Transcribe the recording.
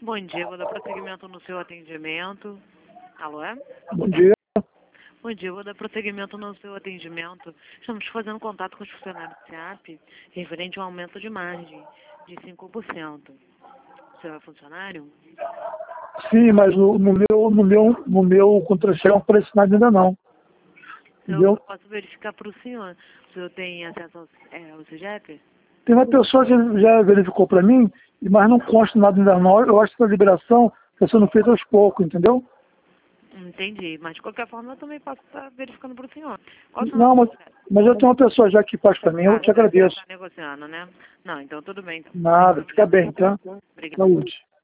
Bom dia, vou dar prosseguimento no seu atendimento. Alô, é? Bom dia. Bom dia, vou dar prosseguimento no seu atendimento. Estamos fazendo contato com os funcionários do SEAP referente ao aumento de margem de 5%. O senhor é funcionário? Sim, mas no meu contra-cheque não aparece nada ainda não. Eu Entendeu? posso verificar para o senhor. O senhor tem acesso ao CEGEP? Tem uma pessoa que já verificou para mim, mas não consta nada ainda não. Eu acho que essa liberação está sendo feita aos poucos, entendeu? Entendi, mas de qualquer forma eu também posso estar verificando para o senhor. Qual o seu Não, nome? mas eu tenho uma pessoa já que faz para mim, eu te Você agradeço. está negociando, né? Não, então tudo bem. Então. Nada, fica bem, tá? Obrigada. Saúde.